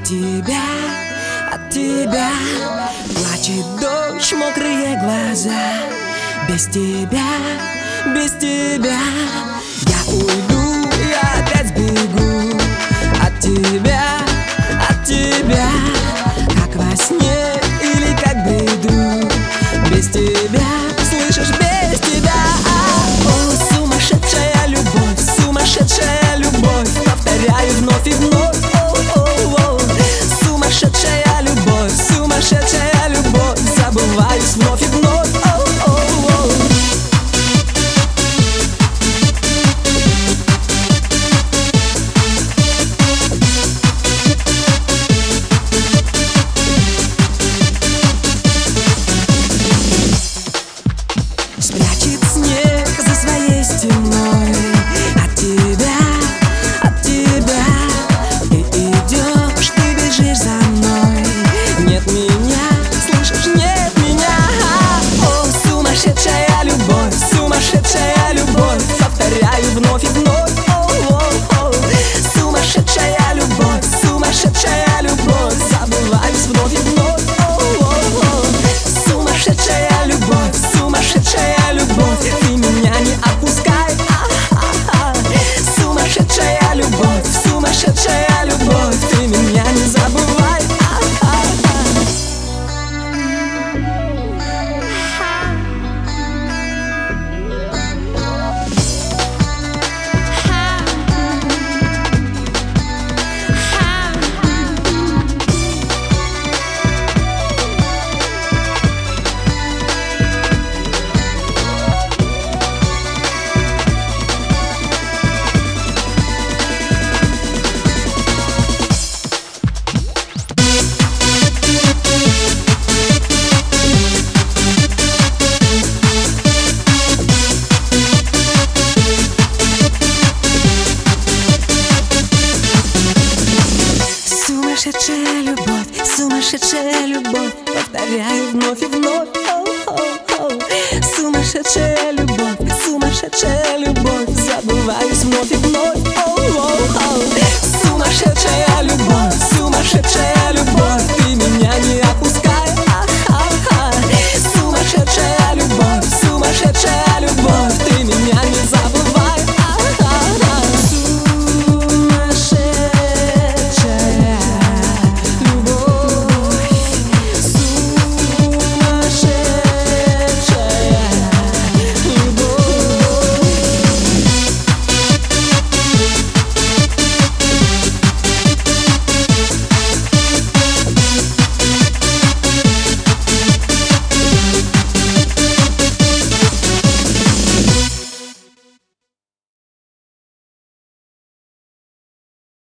от тебя плачет дождь, мокрые глаза. Без тебя я уйду, я опять сбегу от тебя, как во сне или как бреду. Без тебя, слышишь, без тебя. О, сумасшедшая любовь, повторяю вновь и вновь. Сумасшедшая любовь, забываюсь вновь и вновь. Спрячет снег за своей стеной от тебя. Ты идешь, ты бежишь за мной. Нет меня, слышишь, нет меня. О, сумасшедшая любовь, повторяю вновь и вновь. Сумасшедшая любовь, забываюсь вновь и вновь. Сумасшедшая любовь, ты меня не отпускай. Сумасшедшая любовь, ты меня не забывай. Сумасшедшая любовь, повторяю вновь и вновь. Сумасшедшая любовь, забываюсь вновь и вновь. Сумасшедшая любовь.